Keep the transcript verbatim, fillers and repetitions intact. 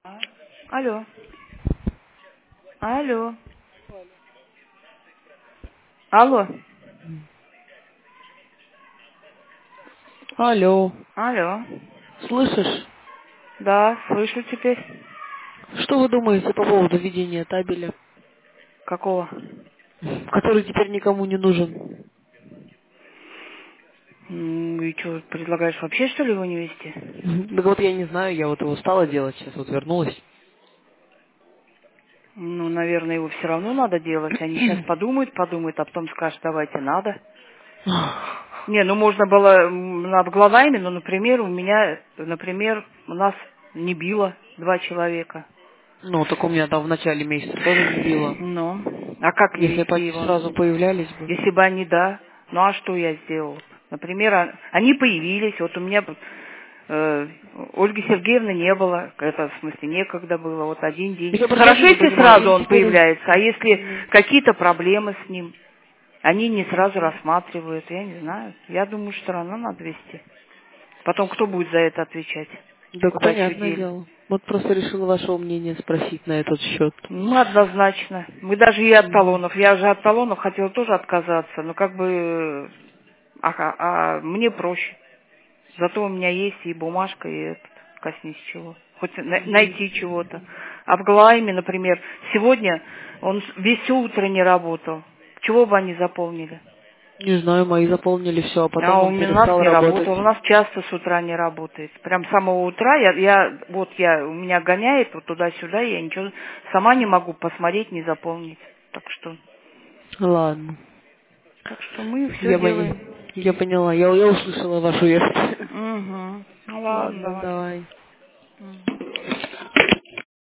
Алло. Алло. Алло. Алло, Алло. слышишь? Да, слышу теперь. Что вы думаете по поводу введения табеля, Какого? который теперь никому не нужен? М, И что, предлагаешь вообще, что ли, его не вести? Мгм. Так вот я не знаю, я вот его стала делать, сейчас вот вернулась. Ну, наверное, его все равно надо делать. Они сейчас подумают, подумают, а потом скажут, давайте, надо. Не, ну можно было м, над головами, но, например, у меня, например, у нас не било два человека. Ну, так у меня там в начале месяца тоже не било. Ну, а как Если бы вести они его? сразу появлялись бы. Если бы они, да. Ну, а что я сделал? Например, а- они появились, вот у меня э, Ольги Сергеевны не было, это, в смысле, некогда было, вот один день. Я просто Хорошо, один не если понимаю, сразу им он теперь... появляется, а если Ну, какие-то проблемы с ним, они не сразу рассматривают, я не знаю. Я думаю, что равно надо вести. Потом кто будет за это отвечать? так Куда что понятное дели? дело. Вот просто решила вашего мнения спросить на этот счет. Ну, однозначно. Мы даже и от Мгм. талонов. Я же от талонов хотела тоже отказаться, но как бы... А, а мне проще. Зато у меня есть и бумажка, и этот, коснись чего. Хоть на- найти чего-то. А в Глайме, например, сегодня он с- весь всё утро не работал. Чего бы они заполнили? Не знаю, мои заполнили все, а потом А у он меня- у нас перестал не работать. работал. У нас часто с утра не работает. Прям с самого утра я, я вот я, у меня гоняет вот туда-сюда, я ничего сама не могу посмотреть, не заполнить. Так что, Ладно. так что мы все Я, поня... делаем. я поняла, я, я услышала вашу версию. Угу. Ну ладно, Ладно, давай. давай. Мгм.